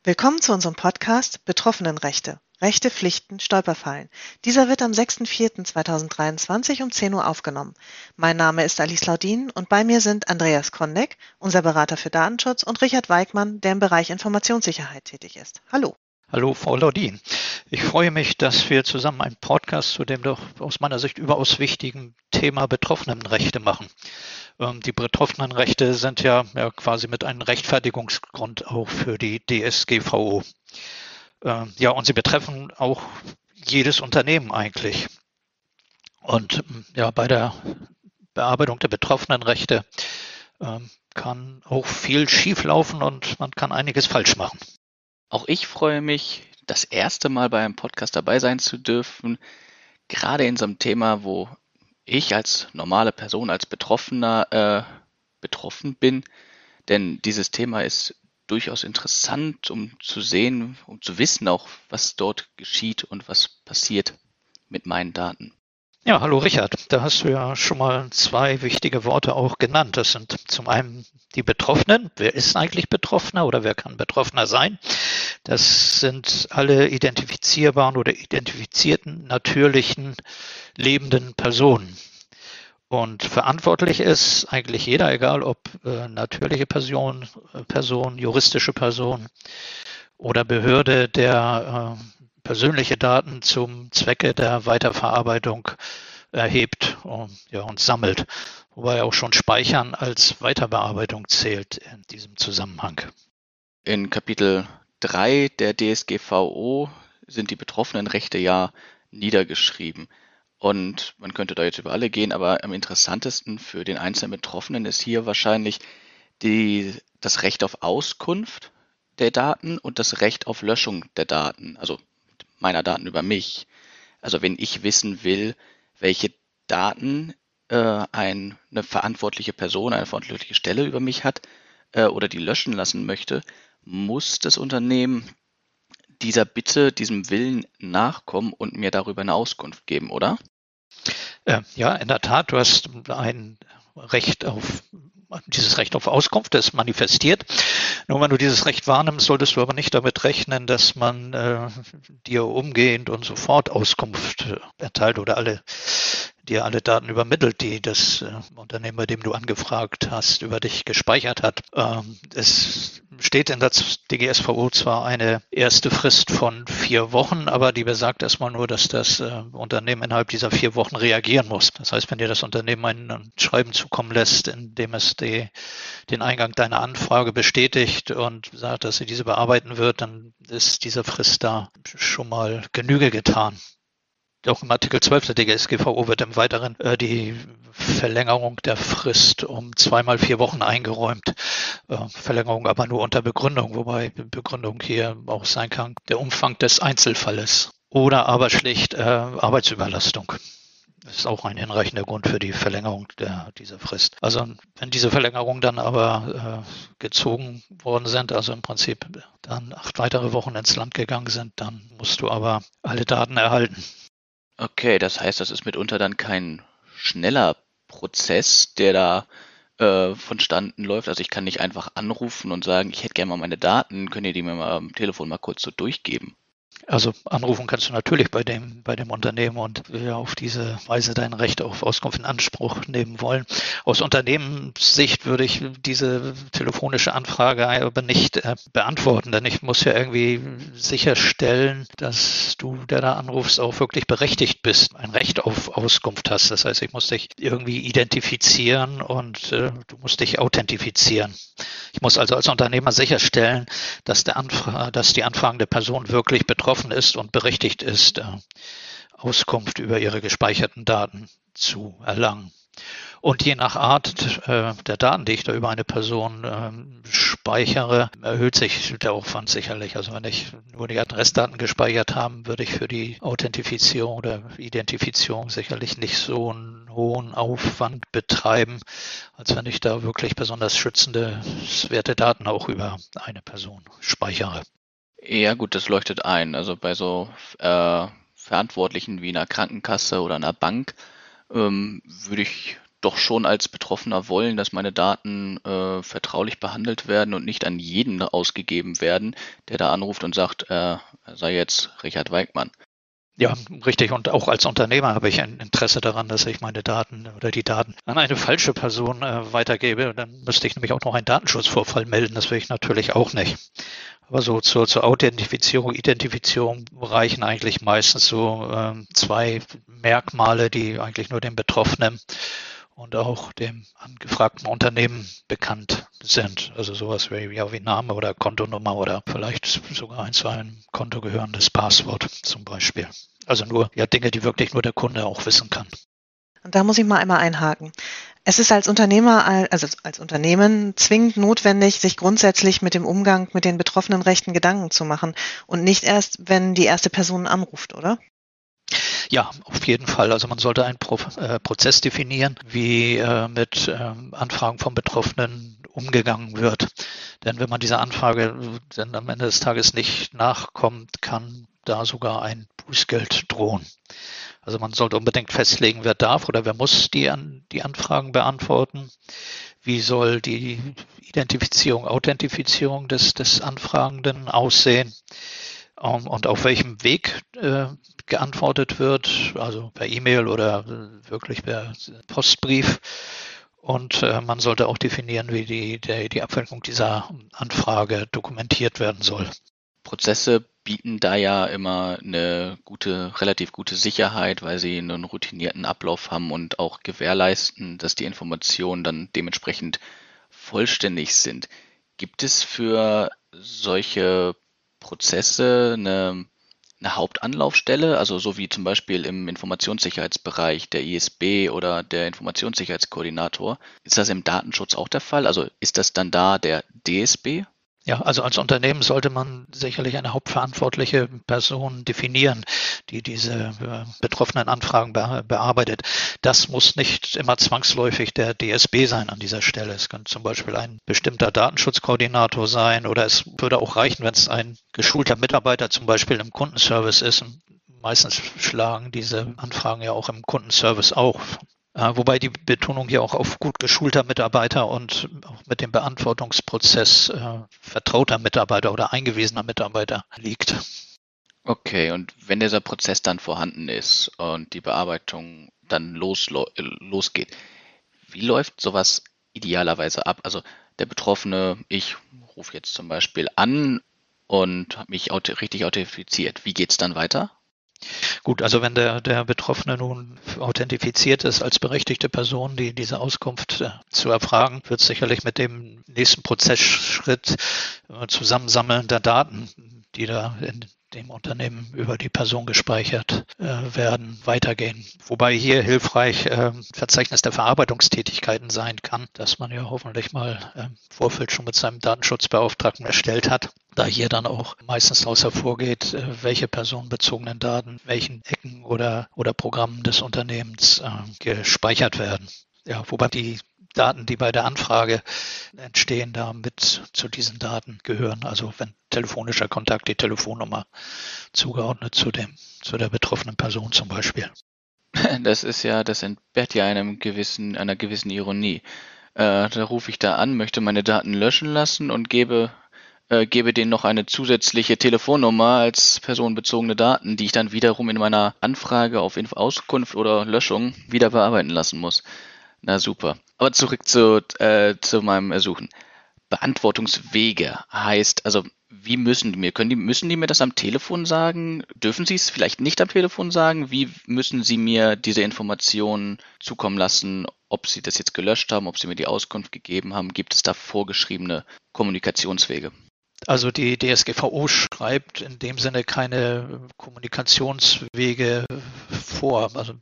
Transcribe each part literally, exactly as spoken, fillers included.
Willkommen zu unserem Podcast Betroffenenrechte. Rechte, Pflichten, Stolperfallen. Dieser wird am sechster vierter zweitausenddreiundzwanzig um zehn Uhr aufgenommen. Mein Name ist Alice Laudin und bei mir sind Andreas Kondeck, unser Berater für Datenschutz, und Richard Weigmann, der im Bereich Informationssicherheit tätig ist. Hallo. Hallo, Frau Laudin. Ich freue mich, dass wir zusammen einen Podcast zu dem doch aus meiner Sicht überaus wichtigen Thema Betroffenenrechte machen. Ähm, die Betroffenenrechte sind ja, ja quasi mit einem Rechtfertigungsgrund auch für die D S G V O. Ähm, ja, und sie betreffen auch jedes Unternehmen eigentlich. Und ja, bei der Bearbeitung der Betroffenenrechte ähm, kann auch viel schieflaufen und man kann einiges falsch machen. Auch ich freue mich, das erste Mal bei einem Podcast dabei sein zu dürfen, gerade in so einem Thema, wo ich als normale Person, als Betroffener äh, betroffen bin. Denn dieses Thema ist durchaus interessant, um zu sehen, um zu wissen auch, was dort geschieht und was passiert mit meinen Daten. Ja, hallo Richard. Da hast du ja schon mal zwei wichtige Worte auch genannt. Das sind zum einen die Betroffenen. Wer ist eigentlich Betroffener oder wer kann Betroffener sein? Das sind alle identifizierbaren oder identifizierten, natürlichen, lebenden Personen. Und verantwortlich ist eigentlich jeder, egal ob äh, natürliche Person, äh, Person, juristische Person oder Behörde, der äh, persönliche Daten zum Zwecke der Weiterverarbeitung erhebt und, ja, und sammelt. Wobei auch schon Speichern als Weiterbearbeitung zählt in diesem Zusammenhang. In Kapitel drei der D S G V O sind die Betroffenenrechte ja niedergeschrieben. Und man könnte da jetzt über alle gehen, aber am interessantesten für den einzelnen Betroffenen ist hier wahrscheinlich die, das Recht auf Auskunft der Daten und das Recht auf Löschung der Daten, also meiner Daten über mich. Also wenn ich wissen will, welche Daten äh, ein, eine verantwortliche Person, eine verantwortliche Stelle über mich hat äh, oder die löschen lassen möchte, muss das Unternehmen dieser Bitte, diesem Willen nachkommen und mir darüber eine Auskunft geben, oder? Äh, ja, in der Tat, du hast ein Recht auf dieses Recht auf Auskunft, das manifestiert. Nur wenn du dieses Recht wahrnimmst, solltest du aber nicht damit rechnen, dass man äh, dir umgehend und sofort Auskunft erteilt oder alle dir alle Daten übermittelt, die das äh, Unternehmen, bei dem du angefragt hast, über dich gespeichert hat. Ähm, es steht in der D G S V O zwar eine erste Frist von vier Wochen, aber die besagt erstmal nur, dass das äh, Unternehmen innerhalb dieser vier Wochen reagieren muss. Das heißt, wenn dir das Unternehmen ein, ein Schreiben zukommen lässt, in dem es die, den Eingang deiner Anfrage bestätigt und sagt, dass sie diese bearbeiten wird, dann ist dieser Frist da schon mal Genüge getan. Auch im Artikel zwölf der D G S G V O wird im Weiteren äh, die Verlängerung der Frist um zweimal vier Wochen eingeräumt. Äh, Verlängerung aber nur unter Begründung, wobei Begründung hier auch sein kann, der Umfang des Einzelfalles. Oder aber schlicht äh, Arbeitsüberlastung. Das ist auch ein hinreichender Grund für die Verlängerung der, dieser Frist. Also wenn diese Verlängerungen dann aber äh, gezogen worden sind, also im Prinzip dann acht weitere Wochen ins Land gegangen sind, dann musst du aber alle Daten erhalten. Okay, das heißt, das ist mitunter dann kein schneller Prozess, der da äh, vonstatten läuft. Also ich kann nicht einfach anrufen und sagen, ich hätte gerne mal meine Daten, könnt ihr die mir mal am Telefon mal kurz so durchgeben? Also anrufen kannst du natürlich bei dem, bei dem Unternehmen und ja, auf diese Weise dein Recht auf Auskunft in Anspruch nehmen wollen. Aus Unternehmenssicht würde ich diese telefonische Anfrage aber nicht äh, beantworten, denn ich muss ja irgendwie sicherstellen, dass du, der da anrufst, auch wirklich berechtigt bist, ein Recht auf Auskunft hast. Das heißt, ich muss dich irgendwie identifizieren und äh, du musst dich authentifizieren. Ich muss also als Unternehmer sicherstellen, dass, der Anfra- dass die anfragende Person wirklich betroffen ist und berechtigt ist, äh, Auskunft über ihre gespeicherten Daten zu erlangen. Und je nach Art äh, der Daten, die ich da über eine Person äh, speichere, erhöht sich der Aufwand sicherlich. Also wenn ich nur die Adressdaten gespeichert habe, würde ich für die Authentifizierung oder Identifizierung sicherlich nicht so einen hohen Aufwand betreiben, als wenn ich da wirklich besonders schützenswerte Daten auch über eine Person speichere. Ja gut, das leuchtet ein. Also bei so äh, Verantwortlichen wie einer Krankenkasse oder einer Bank ähm, würde ich doch schon als Betroffener wollen, dass meine Daten äh, vertraulich behandelt werden und nicht an jeden ausgegeben werden, der da anruft und sagt, äh, er sei jetzt Richard Weigmann. Ja, richtig. Und auch als Unternehmer habe ich ein Interesse daran, dass ich meine Daten oder die Daten an eine falsche Person äh, weitergebe. Dann müsste ich nämlich auch noch einen Datenschutzvorfall melden. Das will ich natürlich auch nicht. Aber so zur, zur Authentifizierung, Identifizierung reichen eigentlich meistens so ähm, zwei Merkmale, die eigentlich nur dem Betroffenen und auch dem angefragten Unternehmen bekannt sind. Also sowas wie, ja, wie Name oder Kontonummer oder vielleicht sogar ein zu einem Konto gehörendes Passwort zum Beispiel. Also nur ja Dinge, die wirklich nur der Kunde auch wissen kann. Und da muss ich mal einmal einhaken. Es ist als Unternehmer, also als Unternehmen zwingend notwendig, sich grundsätzlich mit dem Umgang mit den betroffenen Rechten Gedanken zu machen und nicht erst, wenn die erste Person anruft, oder? Ja, auf jeden Fall. Also man sollte einen Pro äh, Prozess definieren, wie äh, mit äh, Anfragen von Betroffenen umgegangen wird. Denn wenn man dieser Anfrage dann am Ende des Tages nicht nachkommt, kann da sogar ein Bußgeld drohen. Also man sollte unbedingt festlegen, wer darf oder wer muss die, an, die Anfragen beantworten. Wie soll die Identifizierung, Authentifizierung des, des Anfragenden aussehen? Um, und auf welchem Weg äh, geantwortet wird, also per E-Mail oder äh, wirklich per Postbrief. Und äh, man sollte auch definieren, wie die, der, die Abwicklung dieser Anfrage dokumentiert werden soll. Prozesse bieten da ja immer eine gute, relativ gute Sicherheit, weil sie einen routinierten Ablauf haben und auch gewährleisten, dass die Informationen dann dementsprechend vollständig sind. Gibt es für solche Prozesse eine, eine Hauptanlaufstelle, also so wie zum Beispiel im Informationssicherheitsbereich der I S B oder der Informationssicherheitskoordinator? Ist das im Datenschutz auch der Fall? Also ist das dann da der D S B? Ja, also als Unternehmen sollte man sicherlich eine hauptverantwortliche Person definieren, die diese äh, betroffenen Anfragen be bearbeitet. Das muss nicht immer zwangsläufig der D S B sein an dieser Stelle. Es könnte zum Beispiel ein bestimmter Datenschutzkoordinator sein oder es würde auch reichen, wenn es ein geschulter Mitarbeiter zum Beispiel im Kundenservice ist. Und meistens schlagen diese Anfragen ja auch im Kundenservice auf. Wobei die Betonung hier auch auf gut geschulter Mitarbeiter und auch mit dem Beantwortungsprozess äh, vertrauter Mitarbeiter oder eingewiesener Mitarbeiter liegt. Okay, und wenn dieser Prozess dann vorhanden ist und die Bearbeitung dann los, losgeht, wie läuft sowas idealerweise ab? Also der Betroffene, ich rufe jetzt zum Beispiel an und habe mich auto, richtig authentifiziert. Wie geht's dann weiter? Gut, also wenn der, der Betroffene nun authentifiziert ist als berechtigte Person, die diese Auskunft äh, zu erfragen, wird sicherlich mit dem nächsten Prozessschritt äh, Zusammensammeln der Daten, die da in dem Unternehmen über die Person gespeichert äh, werden, weitergehen. Wobei hier hilfreich äh, Verzeichnis der Verarbeitungstätigkeiten sein kann, das man ja hoffentlich mal äh, im Vorfeld schon mit seinem Datenschutzbeauftragten erstellt hat, da hier dann auch meistens daraus hervorgeht, äh, welche personenbezogenen Daten, welchen Ecken oder, oder Programmen des Unternehmens äh, gespeichert werden. Ja, wobei die Daten, die bei der Anfrage entstehen, da mit zu diesen Daten gehören. Also wenn telefonischer Kontakt, die Telefonnummer zugeordnet zu dem, zu der betroffenen Person zum Beispiel. Das ist ja, das entbehrt ja einem gewissen, einer gewissen Ironie. Äh, da rufe ich da an, möchte meine Daten löschen lassen und gebe, äh, gebe denen noch eine zusätzliche Telefonnummer als personenbezogene Daten, die ich dann wiederum in meiner Anfrage auf Auskunft oder Löschung wieder bearbeiten lassen muss. Na super. Aber zurück zu, äh, zu meinem Ersuchen. Beantwortungswege heißt, also wie müssen die mir, können die, müssen die mir das am Telefon sagen? Dürfen sie es vielleicht nicht am Telefon sagen? Wie müssen sie mir diese Informationen zukommen lassen, ob sie das jetzt gelöscht haben, ob sie mir die Auskunft gegeben haben? Gibt es da vorgeschriebene Kommunikationswege? Also die D S G V O schreibt in dem Sinne keine Kommunikationswege vor. Also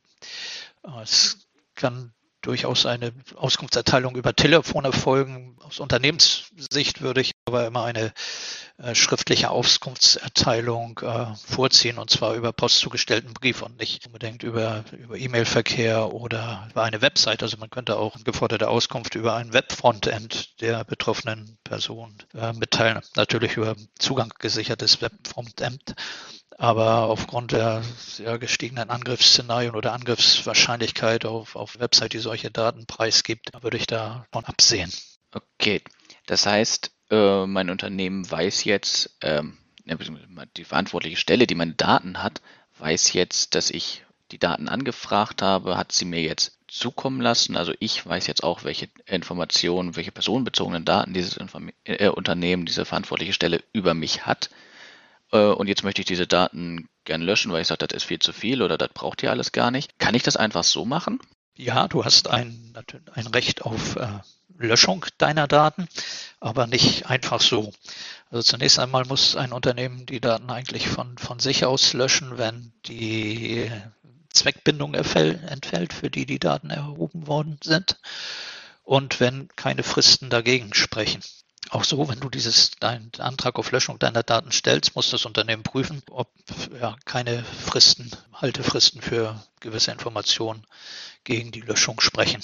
es kann durchaus eine Auskunftserteilung über Telefon erfolgen. Aus Unternehmenssicht würde ich aber immer eine äh, schriftliche Auskunftserteilung äh, vorziehen, und zwar über postzugestellten Brief und nicht unbedingt über, über E-Mail-Verkehr oder über eine Website. Also man könnte auch geforderte Auskunft über ein Webfrontend der betroffenen Person äh, mitteilen. Natürlich über Zugang gesichertes Webfrontend. Aber aufgrund der sehr gestiegenen Angriffsszenarien oder Angriffswahrscheinlichkeit auf, auf Website, die solche Daten preisgibt, würde ich davon absehen. Okay, das heißt, äh, mein Unternehmen weiß jetzt, ähm, die verantwortliche Stelle, die meine Daten hat, weiß jetzt, dass ich die Daten angefragt habe, hat sie mir jetzt zukommen lassen. Also ich weiß jetzt auch, welche Informationen, welche personenbezogenen Daten dieses Inform- äh, Unternehmen, diese verantwortliche Stelle über mich hat. Äh, und jetzt möchte ich diese Daten gern löschen, weil ich sage, das ist viel zu viel oder das braucht ihr alles gar nicht. Kann ich das einfach so machen? Ja, du hast ein, ein Recht auf äh, Löschung deiner Daten, aber nicht einfach so. Also zunächst einmal muss ein Unternehmen die Daten eigentlich von, von sich aus löschen, wenn die Zweckbindung entfällt, für die die Daten erhoben worden sind und wenn keine Fristen dagegen sprechen. Auch so, wenn du dieses, deinen Antrag auf Löschung deiner Daten stellst, muss das Unternehmen prüfen, ob ja, keine Fristen, Haltefristen für gewisse Informationen gegen die Löschung sprechen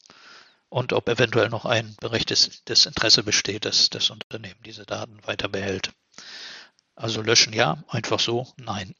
und ob eventuell noch ein berechtigtes Interesse besteht, dass das Unternehmen diese Daten weiter behält. Also löschen ja, einfach so nein.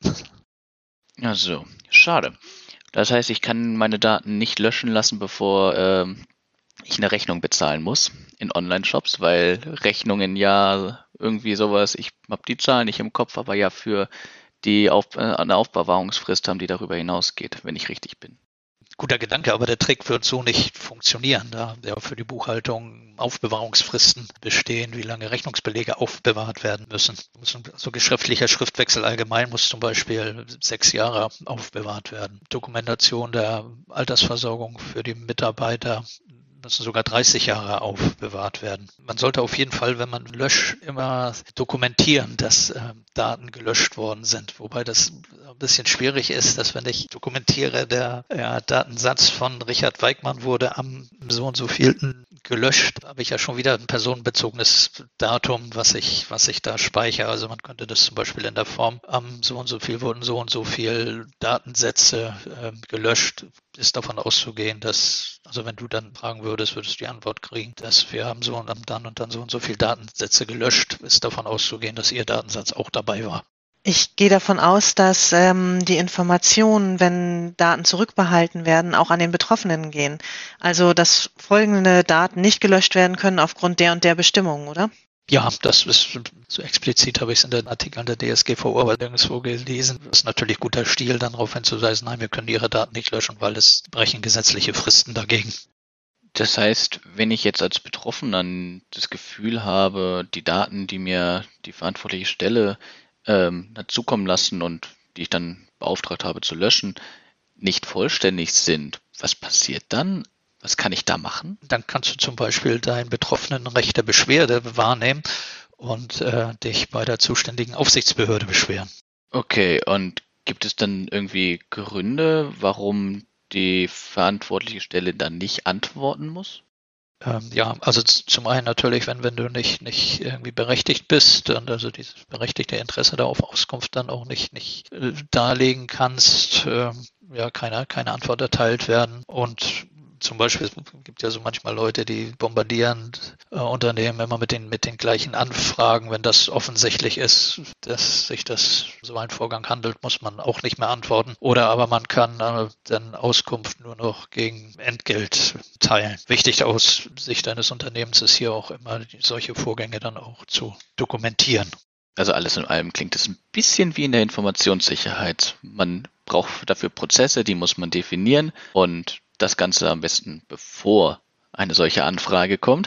Ja, so, schade. Das heißt, ich kann meine Daten nicht löschen lassen, bevor ähm, ich eine Rechnung bezahlen muss in Online-Shops, weil Rechnungen ja irgendwie sowas, ich habe die Zahlen nicht im Kopf, aber ja für die Auf, äh, eine Aufbewahrungsfrist haben, die darüber hinausgeht, wenn ich richtig bin. Guter Gedanke, aber der Trick wird so nicht funktionieren, da ja für die Buchhaltung Aufbewahrungsfristen bestehen, wie lange Rechnungsbelege aufbewahrt werden müssen. So geschäftlicher Schriftwechsel allgemein muss zum Beispiel sechs Jahre aufbewahrt werden. Dokumentation der Altersversorgung für die Mitarbeiter müssen sogar dreißig Jahre aufbewahrt werden. Man sollte auf jeden Fall, wenn man löscht, immer dokumentieren, dass äh, Daten gelöscht worden sind. Wobei das ein bisschen schwierig ist, dass wenn ich dokumentiere, der ja, Datensatz von Richard Weigmann wurde am so und so vielten gelöscht, habe ich ja schon wieder ein personenbezogenes Datum, was ich, was ich da speichere. Also man könnte das zum Beispiel in der Form, am so und so viel wurden so und so viel Datensätze äh, gelöscht, ist davon auszugehen, dass, also wenn du dann fragen würdest, würdest du die Antwort kriegen, dass wir haben so und dann und dann so und so viele Datensätze gelöscht, ist davon auszugehen, dass ihr Datensatz auch dabei war. Ich gehe davon aus, dass ähm, die Informationen, wenn Daten zurückbehalten werden, auch an den Betroffenen gehen. Also, dass folgende Daten nicht gelöscht werden können aufgrund der und der Bestimmungen, oder? Ja, das ist so explizit, habe ich es in den Artikeln der D S G V O aber nirgendwo gelesen. Das ist natürlich guter Stil, dann darauf hinzuweisen, nein, wir können Ihre Daten nicht löschen, weil es brechen gesetzliche Fristen dagegen. Das heißt, wenn ich jetzt als Betroffener das Gefühl habe, die Daten, die mir die verantwortliche Stelle ähm, zukommen lassen und die ich dann beauftragt habe zu löschen, nicht vollständig sind, was passiert dann? Was kann ich da machen? Dann kannst du zum Beispiel dein Betroffenenrecht der Beschwerde wahrnehmen und äh, dich bei der zuständigen Aufsichtsbehörde beschweren. Okay, und gibt es dann irgendwie Gründe, warum die verantwortliche Stelle dann nicht antworten muss? Ähm, ja, also z- zum einen natürlich, wenn, wenn du nicht, nicht irgendwie berechtigt bist und also dieses berechtigte Interesse da auf Auskunft dann auch nicht, nicht äh, darlegen kannst, äh, ja, keine, keine Antwort erteilt werden und zum Beispiel, es gibt ja so manchmal Leute, die bombardieren äh, Unternehmen immer mit den, mit den gleichen Anfragen. Wenn das offensichtlich ist, dass sich das so ein Vorgang handelt, muss man auch nicht mehr antworten. Oder aber man kann äh, dann Auskunft nur noch gegen Entgelt teilen. Wichtig aus Sicht eines Unternehmens ist hier auch immer, solche Vorgänge dann auch zu dokumentieren. Also alles in allem klingt es ein bisschen wie in der Informationssicherheit. Man braucht dafür Prozesse, die muss man definieren und das Ganze am besten, bevor eine solche Anfrage kommt.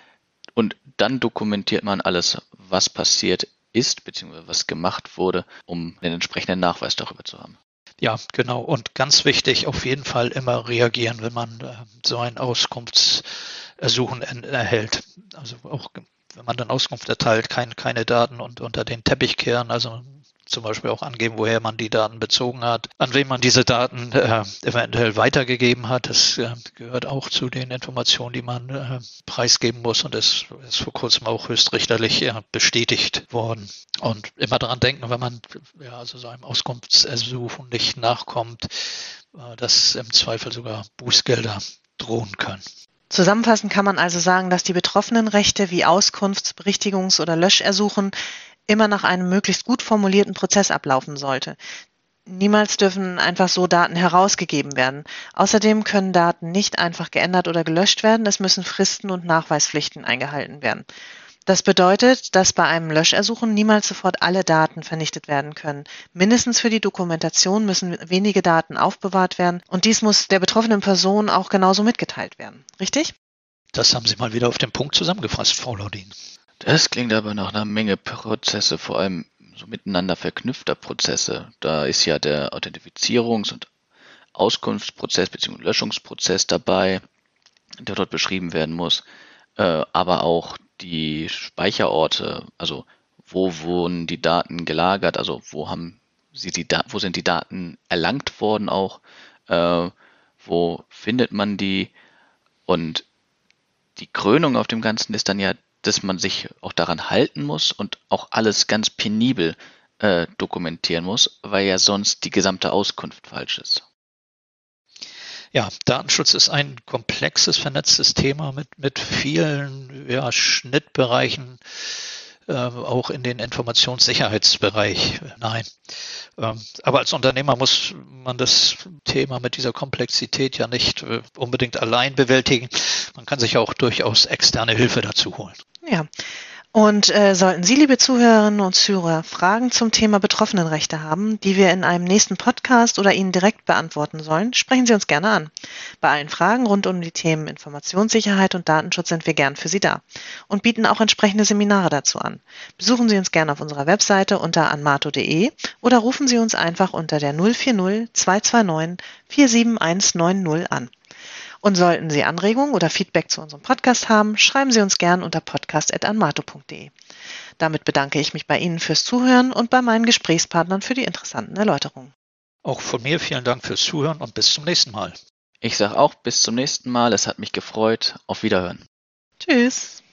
Und dann dokumentiert man alles, was passiert ist, beziehungsweise was gemacht wurde, um den entsprechenden Nachweis darüber zu haben. Ja, genau. Und ganz wichtig, auf jeden Fall immer reagieren, wenn man äh, so ein Auskunftsersuchen en- erhält. Also auch wenn man dann Auskunft erteilt, kein, keine Daten und unter den Teppich kehren, also zum Beispiel auch angeben, woher man die Daten bezogen hat, an wen man diese Daten äh, eventuell weitergegeben hat. Das äh, gehört auch zu den Informationen, die man äh, preisgeben muss und ist, ist vor kurzem auch höchstrichterlich äh, bestätigt worden. Und immer daran denken, wenn man ja, also so einem Auskunftsersuchen nicht nachkommt, äh, dass im Zweifel sogar Bußgelder drohen können. Zusammenfassend kann man also sagen, dass die Betroffenenrechte wie Auskunfts-, Berichtigungs- oder Löschersuchen immer nach einem möglichst gut formulierten Prozess ablaufen sollte. Niemals dürfen einfach so Daten herausgegeben werden. Außerdem können Daten nicht einfach geändert oder gelöscht werden. Es müssen Fristen und Nachweispflichten eingehalten werden. Das bedeutet, dass bei einem Löschersuchen niemals sofort alle Daten vernichtet werden können. Mindestens für die Dokumentation müssen wenige Daten aufbewahrt werden und dies muss der betroffenen Person auch genauso mitgeteilt werden. Richtig? Das haben Sie mal wieder auf den Punkt zusammengefasst, Frau Laudin. Das klingt aber nach einer Menge Prozesse, vor allem so miteinander verknüpfter Prozesse. Da ist ja der Authentifizierungs- und Auskunftsprozess bzw. Löschungsprozess dabei, der dort beschrieben werden muss, äh, aber auch die Speicherorte, also wo wurden die Daten gelagert, also wo haben sie die Da- wo sind die Daten erlangt worden auch, äh, wo findet man die, und die Krönung auf dem Ganzen ist dann ja, dass man sich auch daran halten muss und auch alles ganz penibel äh, dokumentieren muss, weil ja sonst die gesamte Auskunft falsch ist. Ja, Datenschutz ist ein komplexes, vernetztes Thema mit, mit vielen ja, Schnittbereichen, äh, auch in den Informationssicherheitsbereich hinein. Ähm, aber als Unternehmer muss man das Thema mit dieser Komplexität ja nicht äh, unbedingt allein bewältigen. Man kann sich auch durchaus externe Hilfe dazu holen. Ja. Und äh, sollten Sie, liebe Zuhörerinnen und Zuhörer, Fragen zum Thema Betroffenenrechte haben, die wir in einem nächsten Podcast oder Ihnen direkt beantworten sollen, sprechen Sie uns gerne an. Bei allen Fragen rund um die Themen Informationssicherheit und Datenschutz sind wir gern für Sie da und bieten auch entsprechende Seminare dazu an. Besuchen Sie uns gerne auf unserer Webseite unter anmato punkt de oder rufen Sie uns einfach unter der null vier null zwei zwei neun vier sieben eins neun null an. Und sollten Sie Anregungen oder Feedback zu unserem Podcast haben, schreiben Sie uns gern unter podcast at anmato punkt de. Damit bedanke ich mich bei Ihnen fürs Zuhören und bei meinen Gesprächspartnern für die interessanten Erläuterungen. Auch von mir vielen Dank fürs Zuhören und bis zum nächsten Mal. Ich sage auch bis zum nächsten Mal, es hat mich gefreut, auf Wiederhören. Tschüss.